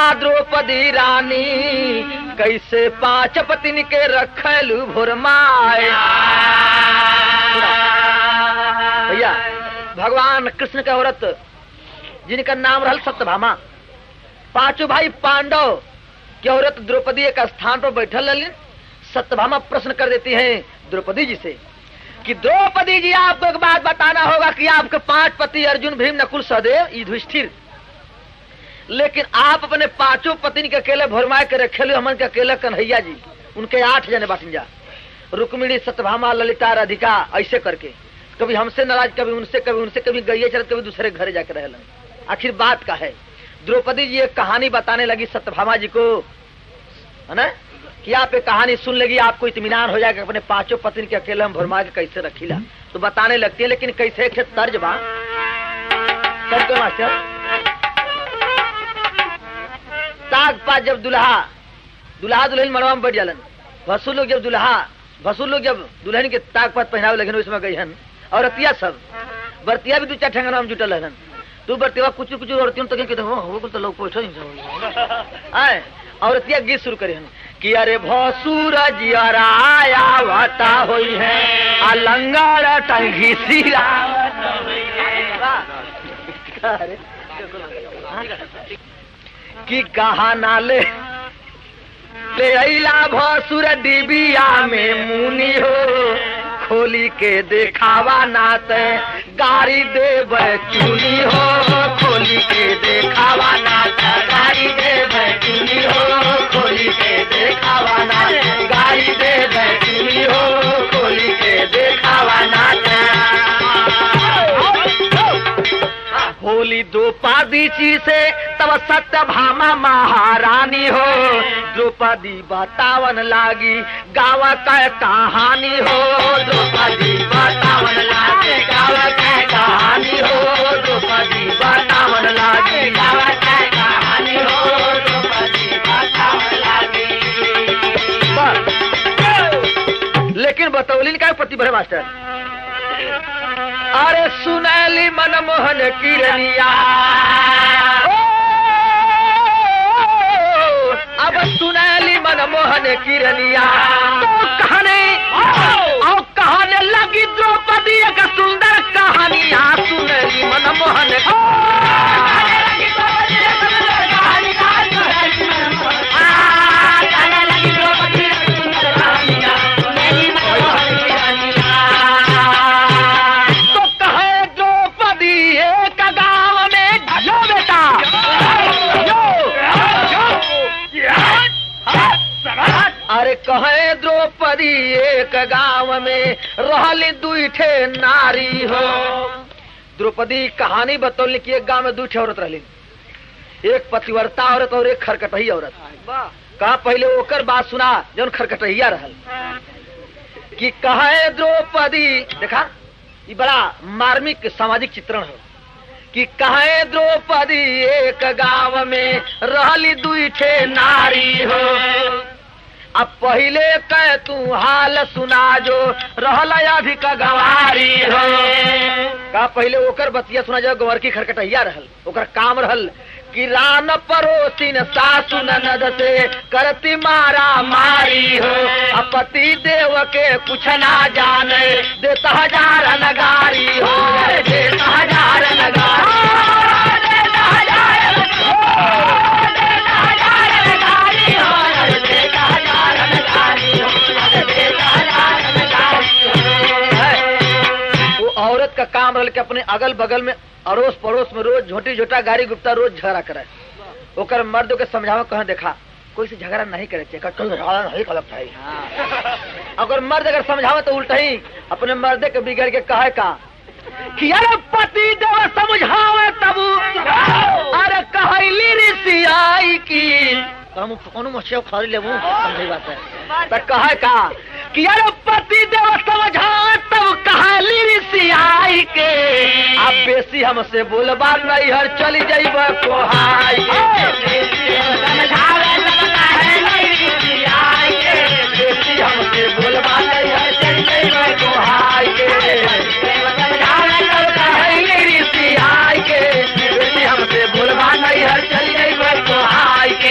द्रौपदी रानी कैसे 5 पतिन के रखलू भोरमाए। भैया भगवान कृष्ण के औरत जिनका नाम रहल सत्यभामा, 5 भाई पांडव की औरत द्रौपदी एक स्थान पर बैठल रही। सत्यभामा प्रश्न कर देती हैं द्रौपदी जी से कि द्रौपदी जी आपको एक बात बताना होगा कि आपके 5 पति अर्जुन, भीम, नकुल, सहदेव, युधिष्ठिर, लेकिन आप अपने 5 पत्नी के अकेले भरमाए के रखे लो। हमन के अकेले कन्हैया जी, उनके 8 जने बाटिन जा, रुक्मिणी, सत्यभामा, ललिता, राधिका, ऐसे करके कभी हमसे नाराज, कभी उनसे, कभी गईये चलत, कभी दूसरे घर जाकर रहलन। आखिर बात का है, द्रौपदी जी एक कहानी बताने लगी सत्यभामा जी को, है ना, कि आप एक कहानी सुन लेगी, आपको इत्मीनान हो जाएगा अपने 5 पत्नी के अकेले हम भरमा के कैसे रखीला। तो बताने लगती है, लेकिन कैसे एक तर्ज बा, तर्ज तो मास्टर, ताक पात जब दुल्हा दुल्हन मड़वा में बैठ जालन, भसुर लोग जब दुल्हन के ताक पात पहनावे लगे उसमें गई हन, और रतिया सब बर्तिया भी 2-4 ठंगा में जुटल रहन। तू बर्तिया कुछ औरतियों तो तो लोग पोछो आए, औरतिया गीत शुरू करे हन कि अरे भसुर जियराया वाता होई है अलंगार टंगी सिरा। कि कहा नाले ले अइला भसुर डिबिया में मुनि हो, खोली के देखावा नाते गाड़ी दे चुनी हो, खोली के देखावा नाते गाड़ी दे चुनी हो, खोली के देखावा नाते गाड़ी दे चुनी हो, खोली के देखावा नाते। होली द्रौपदी से तब सत्यभामा महारानी हो, द्रौपदी बतावन लागी गाँव का कहानी हो, द्रौपदी बतावन लागी गाँव का कहानी हो, द्रौपदी बतावन लागी गाँव का कहानी हो, द्रौपदी बतावन लागी। लेकिन बतौलिन का प्रतिभा मास्टर, अरे सुनैली मनमोहन किरनिया, अब सुनैली मनमोहन किरनिया, तो कहने लगी द्रौपदी एक सुंदर कहानिया, सुनैली मनमोहन कहे द्रौपदी एक गांव में रहली 2 नारी हो। द्रौपदी कहानी बतौली कि एक गांव में 2 औरत रहली, एक पतिव्रता औरत और एक खरकटही औरत। कहा पहले ओकर बात सुना जौन खरकटहिया रहल, कि कहे द्रौपदी, देखा ये बड़ा मार्मिक सामाजिक चित्रण है, कि कहे द्रौपदी एक गांव में रहली 2 नारी हो। अब पहले कह तू हाल सुना जो रहल अधिक गवारी हो। का पहले ओकर बतिया सुना जो गंवर की खरकटहिया रहल, ओकर काम रहल कि रान परोसिन सासु ननद से करती मारा मारी हो। अब पति देव के कुछ ना जाने देता 1000 नगारी हो, देता 1000 नगारी। औरत का काम रहल कि अपने अगल बगल में अड़ोस पड़ोस में रोज झोटी झोटा गाड़ी गुप्ता रोज झगड़ा करे, ओकर मर्द के समझावा कहाँ देखा कोई से झगड़ा नहीं करे चाहिए। अगर मर्द अगर समझावा तो उल्टा ही अपने मर्दे के बिगड़ के कहे का कि अरे पति देव समझावे तब अरे कहली ऋषियाई की हम कौन मछिया खाली लेबू समझी बात है तो कहे का कि अरे पति देव समझावे तब कहली ऋषियाई के अब बेसी हमसे बोलबा नहीं हर चली जाइब कोहाई समझावे बेसी हमसे बोलबा नहीं हर चली जाइब कोहाई हमसे बोलबा नहीं हर चली जाइब कोहाई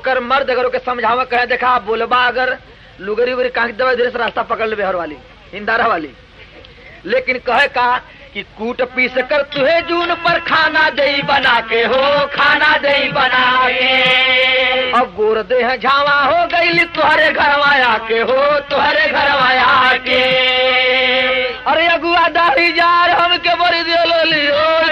ओकर मर्द अगर ओके समझावा कहे देखा बोलबा अगर लुगरी उगरी कांख दबा धीरे से रास्ता पकड़ ले बिहार वाली इंदारा वाली, लेकिन कहे का कि कूट पीस कर तुहे जून पर खाना दही बना के हो, खाना दही बना के। अब गोर दे है झावा हो गई तुहरे घर आया के हो, तुहरे घर आया के। अरे अगुआ दाढ़ी जार हमके बड़ी दियोली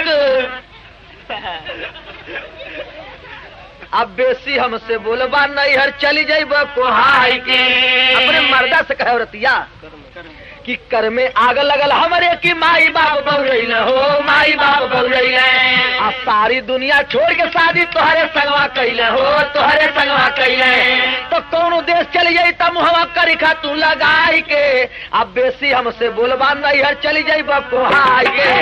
अब बेसी हमसे बोलबा नहीं हर चली जाइब कोहाई के। अपने मर्दा से कहे औरतिया कि कर में आग लगल हमरे की माई बाप बहुरैल हो, माई बाप बहुरैल। आ सारी दुनिया छोड़ के शादी तोहरे संगवा कैले हो, तोहरे संगवा कैले। तो कौन देश चली जाई तब मुहवा करी खा तू लगाई के। अब बेसी हमसे बोलबा नहीं हर चली जाई कोहाई के।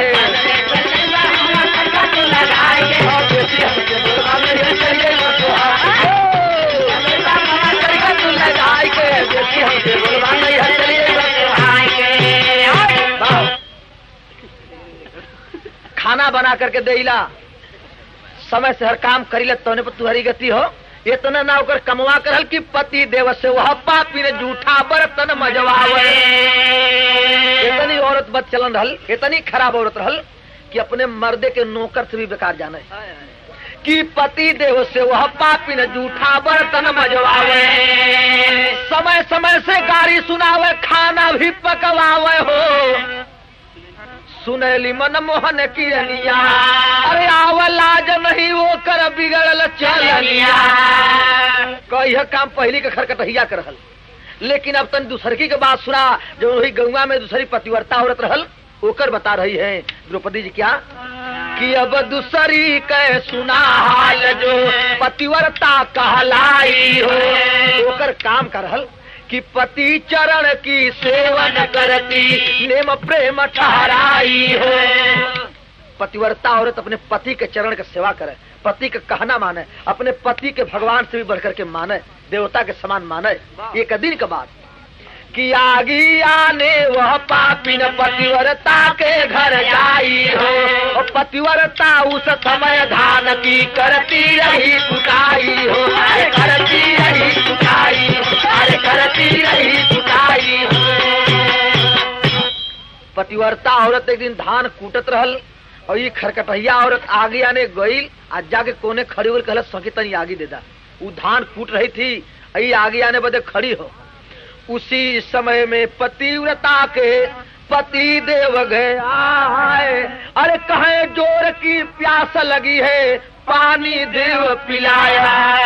खाना बना करके देला समय से हर काम करीला तोने पर तुहरी गति हो। इतना ना होकर कमवा करल कि पति देव से वह पापी ने झूठा बर्तन मजवावे। इतनी औरत बद चलन रहल, इतनी खराब औरत रहल कि अपने मर्दे के नौकर से भी बेकार जाने कि पति देव से वह पापी ने झूठा बर्तन मजवावे। समय समय से गाड़ी सुनावे, खाना भी पकवावे हो। सुनैली मन मोहन की रनिया, अरे आवलाज नहीं वो कर बिगड़ल चलनिया। कई काम पहली के खरकटहिया कर रहल, लेकिन अब तन दूसरकी के बात सुना जो वही गंगा में दूसरी पतिव्रता औरत रहल ओकर बता रही है द्रौपदी जी क्या कि अब दूसरी के सुना हाल जो पतिव्रता कहलाई हो। ओकर काम कर रहल कि पति चरण की सेवन करती नेम प्रेम ठहराई हो। पतिव्रता औरत अपने पति के चरण का सेवा करे, पति का कहना माने, अपने पति के भगवान से भी बढ़कर के माने, देवता के समान माने। एक दिन के बाद कि आगी आने वह पापिन पतिव्रता के घर जाई हो। और पतिव्रता उस समय धान की करती रही कुटाई हो, अरे करती रही कुटाई, अरे करती रही कुटाई हो। पतिव्रता औरत एक दिन धान कूटत रहल और ये खरकटहिया औरत आगे आने गई, आज जाके कोने खड़ी होकर कहल सकी तनी आगे दे दा। वो धान कूट रही थी, आई आगे आने बदे खड़ी हो। उसी समय में पतिव्रता के पति देव गए आए, अरे कहे जोर की प्यास लगी है पानी देव पिलाया।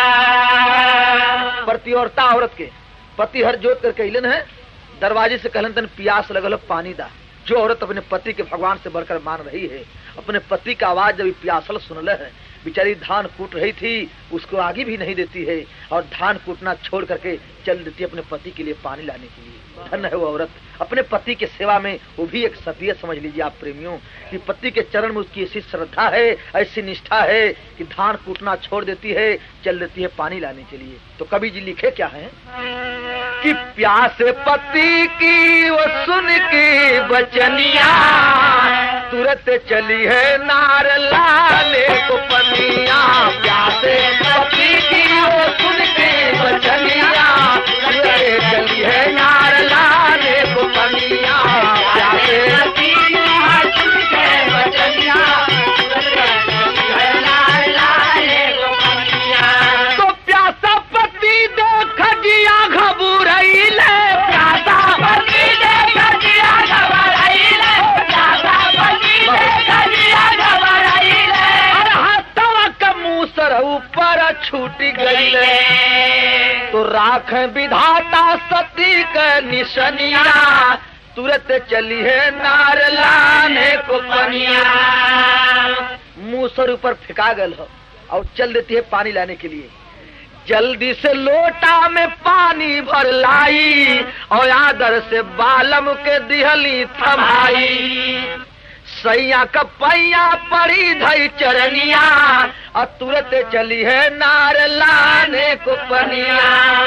पतिव्रता औरत के पति हर जोत कर कहलन है, दरवाजे से कहलन तन प्यास लगल पानी दा। जो औरत अपने पति के भगवान से बढ़कर मान रही है, अपने पति का आवाज जब प्यासल सुनल है, बेचारी धान कूट रही थी उसको आगे भी नहीं देती है और धान कूटना छोड़ करके चल देती है अपने पति के लिए पानी लाने के लिए। धन्य है वो औरत अपने पति के सेवा में। वो भी एक सतियत समझ लीजिए आप प्रेमियों कि पति के चरण में उसकी ऐसी श्रद्धा है, ऐसी निष्ठा है कि धान कूटना छोड़ देती है, चल देती है पानी लाने के लिए। तो कवि जी लिखे क्या है कि प्यास पति की वो सुन के बचनिया तुरंत चली है नार लाने को पनिया। प्यास पति की वो सुन के बचनिया तुरंत चली है नार लाने को पनिया। प्यास पति की सुन के बचनिया तुरंत चली है नार लाने को पनिया। तो प्यासा पति देख जिया घबराइले, प्यासा पति देख जिया घबराइले, प्यासा पति देख जिया घबराइले। और हाथवा का मूसर ऊपर छूट गईले, तो राख विधाता सती के निशनिया तुरंत चली है नार लाने को पनिया। मूसर ऊपर फेंका गल हो और चल देती है पानी लाने के लिए। जल्दी से लोटा में पानी भर लाई और आदर से बालम के दिहली थमाई। सैया का पैया पड़ी धई चरनिया और तुरंत चली है नार लाने को पनिया।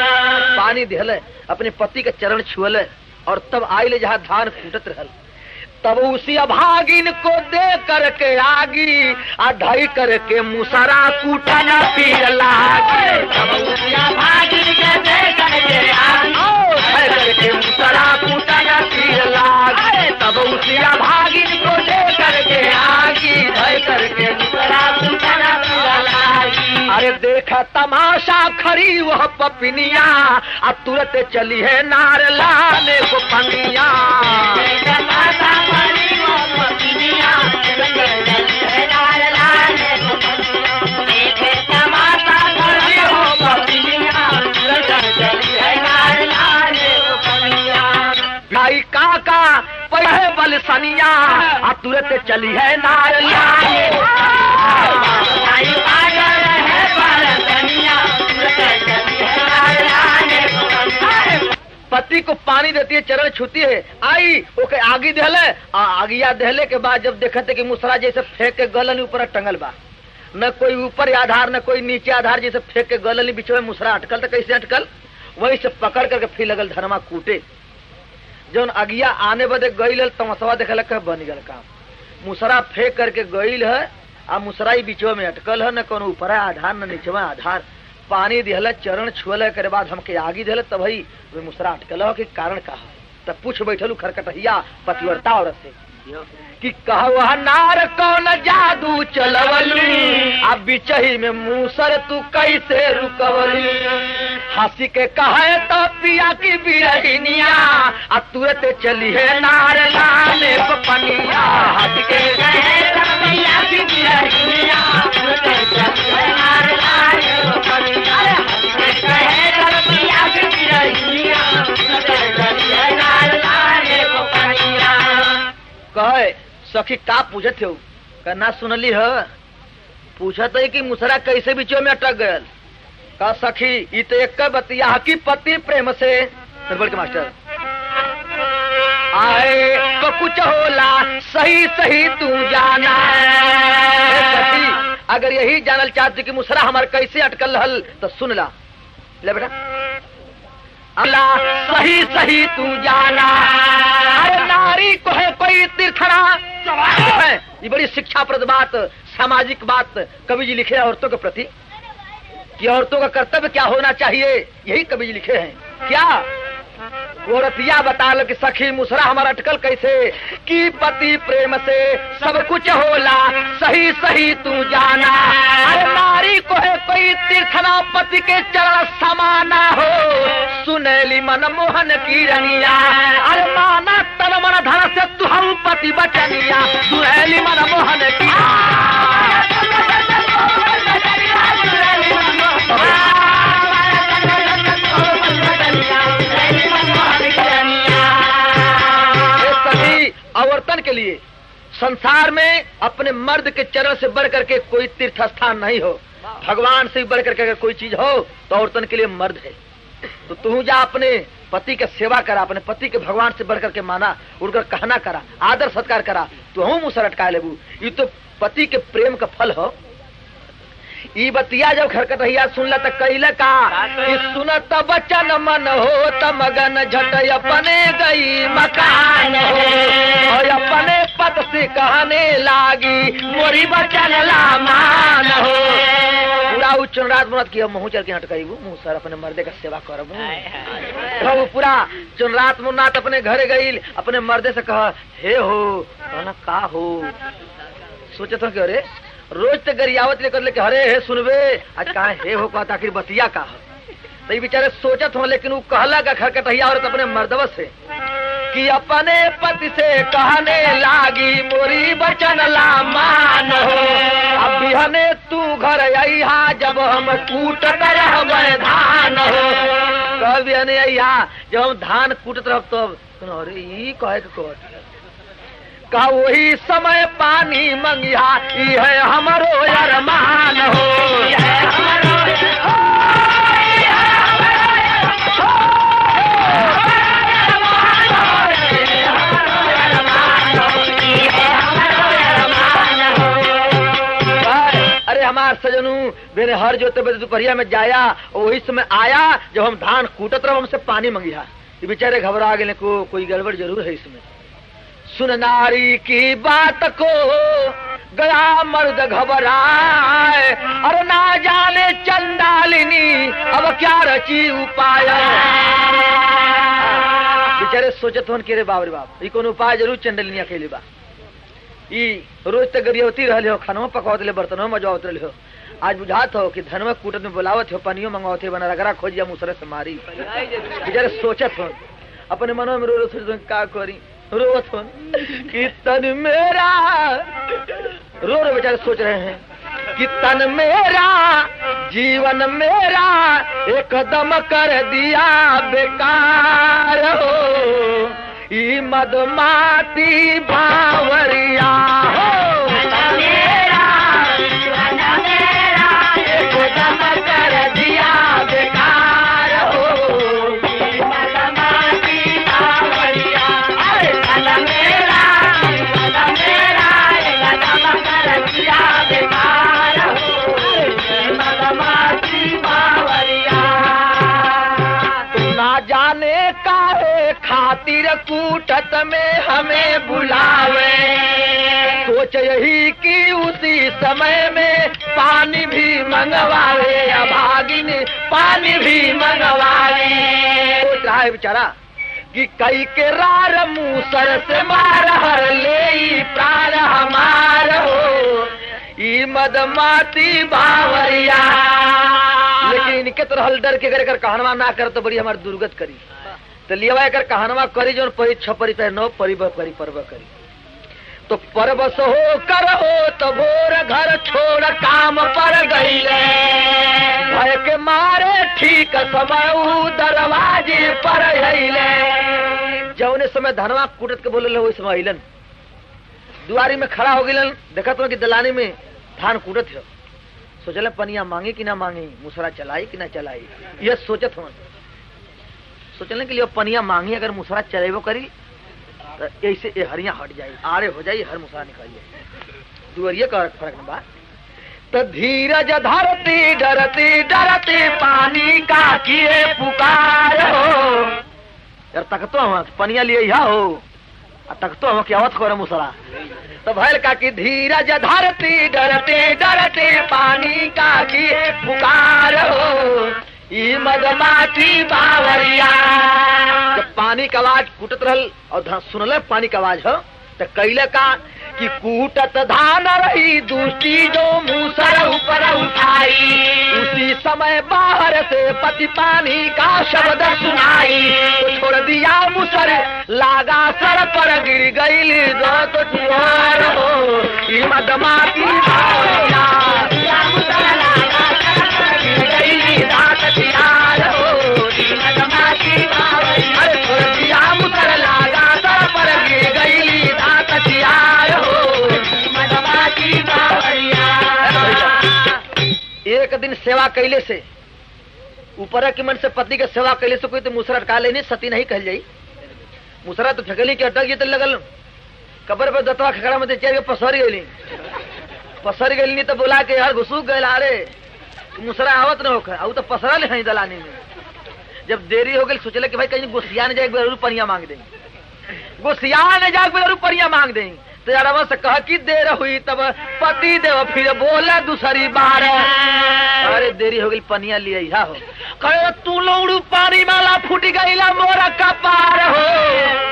पानी दिहल अपने पति का चरण छुअल और तब आइले जहाँ धान कूटत रहल। तब उसी अभागिन को दे करके आगी आ ढाई करके मुसरा कूटा न पीर लागी। तब उसी अभागिन को दे करके आगी ढाई करके मुसरा कूटा न पीर लागी। तब उसी अभागिन को दे करके आगी ढाई करके मुसरा कूटा न पीर लागी। अरे देखा तमाशा खरी वह पपिनिया आ तुरंत चली है नार लाने को पनिया। भाई काका पढ़े बल सनिया आ तुरंत चली है नार लाने। पति को पानी देती है, चरण छूती है, आई ओके आगी दहले आगिया दहले के बाद जब देखते कि मुसरा जैसे फेंक के गलन ऊपर टंगल बा, न कोई ऊपर आधार न कोई नीचे आधार, जैसे फेंक के गलन बीच में मुसरा अटकल तो कैसे अटकल, वही से पकड़ करके फिर लगल धनमा कूटे। जौन अगिया आने बदे गईल तमसवा देखल बन गल काम, मुसरा फेंक करके गईल है आ मुसराई बीचवा में अटकल है, न कोनो ऊपर आधार न नीचवा आधार। पानी दिहल चरण छुअल के बाद हमके आगी दिहल तब ही मुसरा अटकल हो कि कारण का है। तब पूछ बैठलू खरकटहिया पतिव्रता औरत से कि कहा नार कौन जादू चलवलू अब बिचही में मूसर तू कैसे रुकवलू। हंसी के कहे तो पिया की बिरहिनिया आ तुरंत चली है नार लाने पनिया। हंसी के कहे तो पिया की बिरहिनिया तुरंत चली है नार लाने पनिया। हंसी के कहे तो पिया की बिरहिनिया तुरंत चली है नार लाने पनिया। कहे सखी का पूछत हो, ना सुनली है, पूछत है कि मुसरा कैसे बीचो में अटक गयल। का सखी ये तो एक बतिया की पति प्रेम से बोल के मास्टर आए तो कुछ होला सही सही तू जाना। सखी अगर यही जानल चाहती कि मुसरा हमारे कैसे अटकल हल तो सुन ला, ले बेटा अल्लाह सही सही तू जाना। अरे नारी को है कोई तीर्थना है, ये बड़ी शिक्षाप्रद बात, सामाजिक बात कवि जी लिखे औरतों के प्रति कि औरतों का कर्तव्य क्या होना चाहिए, यही कवि जी लिखे हैं। क्या औरतिया बता लो कि सखी मुसरा हमारा अटकल कैसे कि पति प्रेम से सब कुछ होला सही सही तू जाना। अरे नारी को है कोई तीर्थना पति के चरण समाना हो, सुनेली मन मोहन की रनिया। अरे माना तन मन धन से तू हम पति बचनिया, सुनेली मन मोहन की। आवर्तन के लिए संसार में अपने मर्द के चरण से बढ़ करके कोई तीर्थ स्थान नहीं हो, भगवान से बढ़ करके अगर कोई चीज हो तो औरतन के लिए मर्द है। तो तू जा अपने पति के सेवा करा, अपने पति के भगवान से बढ़ करके माना, उनका कहना करा, आदर सत्कार करा, तो हम मुँह से अटका लेबू। ये तो पति के प्रेम का फल हो। ई बतिया जब खरकटहिया सुनला त कइला का कि सुनत बचन मन हो त मगन झट अपने गई मकान हो, और अपने पत से कहने लागी मोरी बचन लामान हो। पूरा उच्चन रात मुराद किया मुँह चल के हटकाईबू, मुँह सर अपने मर्दे का सेवा करबू। तो पूरा चुन रात मुन्नात अपने घरे गई, अपने मर्दे से कहा हे हो कहना का हो। सोचे तो अरे रोज तो गरियावत लेकर लेके हरे हे सुनबे आज कहा हे हो कहता आखिर बतिया का तो ये बेचारे सोचत हो, लेकिन वो कहला का खरकटहिया औरत अपने मर्दव से कि अपने पति से कहने लागी मोरी बचन लामान हो। अब बिहने तू घर अइहा जब हम कूट कर धान हो, कह बिहने अइहा जब हम धान कूटत रह तब। अरे ई कहे के का वही समय पानी मंगिया है हमारो अरमान हो। अरे हमार सजनू मेरे हर जोते बजे दोपहरिया में जाया, वही समय आया जब हम धान कूटत रहो, हमसे पानी मंगिया। ये बेचारे घबरा गए को कोई गड़बड़ जरूर है इसमें। सुन नारी की बात को गया मर्द घबराए, और ना जाने चंडालिनी अब क्या रची उपाय। बेचारे सोचत होन के रे बाप रे बाप, ई कौन उपाय जरूर चंडालिनी अकेले बा। ई रोज तक गरियावती रहले हो, खानवा पकावत ले, बर्तनवा मजवावत रहले हो। आज बुझात हो कि धनवा कूटत में बुलावत हो, पनियो मंगवावत हो, बना रगड़ा खोजिया मुसरे से मारी। बेचारे सोचत हो, अपने मनो में रो सोचत हो का करी, रोवत हो कि तन मेरा, रो रो बेचारे सोच रहे हैं कि तन मेरा जीवन मेरा एकदम कर दिया बेकार हो, ई मदमाती बावरिया हो। तन मेरा जीवन मेरा एकदम कर दिया बेकार हो, ई मदमाती बावरिया। अरे तन मेरा जीवन मेरा एकदम कर दिया बेकार हो, ई मदमाती बावरिया। तू ना जाने काहे खातिर कूटत में हमें बुलावे, सोच यही कि उसी समय में पानी भी मंगवावे, अभागिन पानी भी मंगवावे। सोच रहा है बेचारा कि कई के रार मूसर से मार हर ले प्राण हमार हो, ई मदमाती बावरिया। लेकिन इनके तो हल डर के कर कहनवा ना कर तो बड़ी हमारी दुर्गत करी, तो लिया कर कहनवा करी जो परी छपरी पे नौ परी करी परब करी। तो परबस हो कर हो तो भोर घर छोड़ काम पर गई, भय के मारे ठीक समय दरवाजे पर अइले। जौने समय धनवा कूटत के बोले वही समय अइलन, दुआरी में खड़ा हो गइलन, देखा तो कि दलानी में धान कूटत है। सोचल पनिया मांगी कि ना मांगी, मुसरा चलाई कि ना चलाई, यह सोचत हूँ। सोचने के लिए पनिया मांगी, अगर मुसरा चलेबो करी तो ऐसे ये हरिया हट जाये, आड़े हो जाये, हर मुसरा निकल जाये। दुआरिये का फर्क न बा। तो धीरज धरती डरती डरती पानी का किए पुकार हो, यार तकतो हम पनिया लिए यह हो, तकतो हम क्या आवत हो मुसरा। तो भैल का कि धीरज धरती डरते डरते पानी का किए पुकार हो, ई मदमाती बावरिया। जब पानी का आवाज कूटत रहल और सुनल पानी का आवाज हो, तो कैले का कि कूटत धान रही दूसरी जो मूसर ऊपर उठाई, उसी समय बाहर से पति पानी का शब्द सुनाई। तो छोड़ दिया मुसर लागा सर पर गिर गई तो तुआर हो, ई मदमाती बावरिया। एक दिन सेवा कैले से ऊपर के मन से पत्नी के सेवा कैले से कोई तो मुसरा अटका लेनी, सती नहीं कह जाई। मुसरा तो फेंकली के अटक ये तो लगल कबर पर दतवा खड़ा में चेर के पसर गई नहीं तो बोला के यार घुसूक गए, अरे मुसरा आवत न होकर आउ तो पसरल है दलानी में। जब देरी हो गई सोचले कि भाई कहीं गुस्सिया न जाए, जरूर पनिया मांग देंगे, गुस्सिया न जाए जरूर पनिया मांग देंगे। तो यार से कहा कि देर हुई तब पति देव फिर बोला दूसरी बार, अरे देरी हो गई पनिया लिए हो, कहे तू लोड़ू पानी माला फूट गई मोरा कपार हो।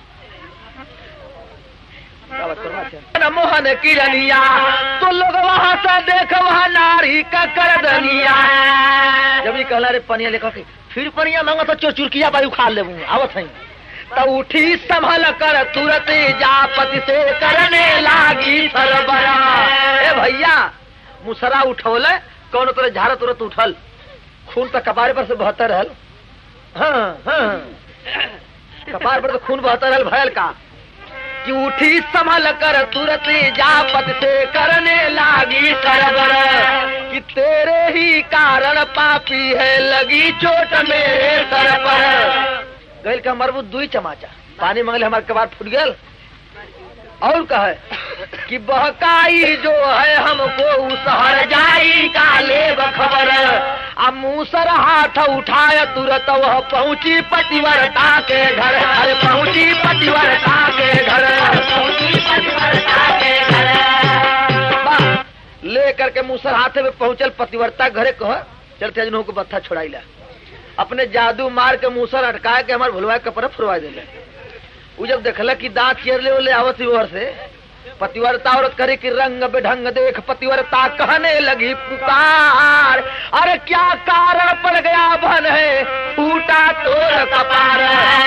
मोहन किरनिया तो लोग वहां से देख वहां नारी का कर दनिया। जब ये कहला रे पनिया लेकर फिर पनिया मांगा तो चुरचुरकिया बायू खा ले आवत है। तब उठी संभल कर तुरंत जापति से करने लागी सरबरा। ए भैया मुसरा उठौले कौन तरह झारा तुरंत उठल, खून तो कपार पर से बहता रहल। हाँ हाँ कपार पर तो खून बहता रहल। भयल का कि उठी संभल कर तुरंत जापत से करने लागी सरबर, कि तेरे ही कारण पापी है लगी चोट मेरे सर पर। गैल का मरबू दुई चमाचा पानी मंगले हमारे कबार फूट गया। और कहे कि बहकाई जो है हमको उस हर जाई का ले खबर, अब मूसर हाथ उठाया तुरंत वह पहुंची पतिव्रता के घर। अरे पहुंची पतिव्रता के घर, पहुंची पतिव्रता के घर। लेकर के मूसर हाथे में पहुंचल पतिव्रता घरे कह चलते अजनों को बत्था छोड़ाइला। अपने जादू मार के मूसर अटका के हमारे भुलवा कपड़ा फुरवा दिले। वो जब देखला कि दांत चेरले ले आवत ओर से पतिव्रता औरत करे कि रंग बेढंग देख पतिव्रता कहने लगी पुकार। अरे क्या कारण पड़ गया बन है फूटा तोर कपार।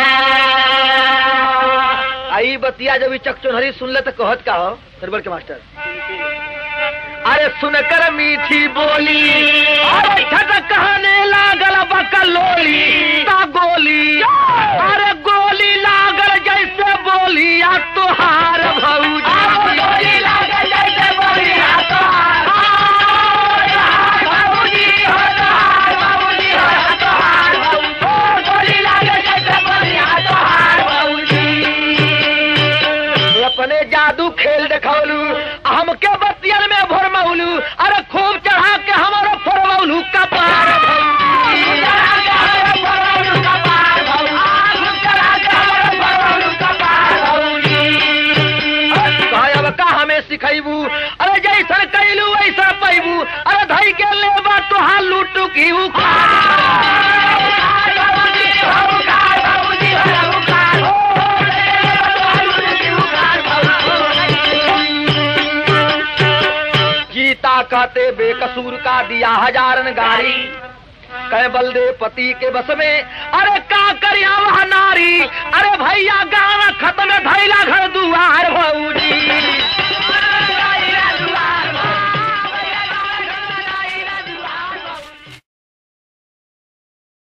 आई बतिया जब चकचोनहरी सुन ले तो कहत का हो सरबर के मास्टर। अरे सुनकर मीठी बोली अरे झट कहने लागल बकलोली ता गोली। अरे गोली लागल जैसे बोली आ तुहार भौजी। गोली लागल जैसे बोली आ तुहार भौजी हो तुहार भौजी हो तुहार भौजी। गोली लागल जैसे बोली आ तुहार भौजी। अपने जादू खेल देखौलू हमके बतियन में भोरमौलू। अरे खूब चढ़ा के हमारो फोरमौलू कपार हमें सिखैबू। अरे जैसन कैलू वैसा पैबू। अरे धई के लेबा तोहार लूटू की गीता कहते बेकसूर का दिया हजारन गारी कह बलदेव पति के बस में। अरे का करिया वह नारी। अरे भैया गाना खत्म धैला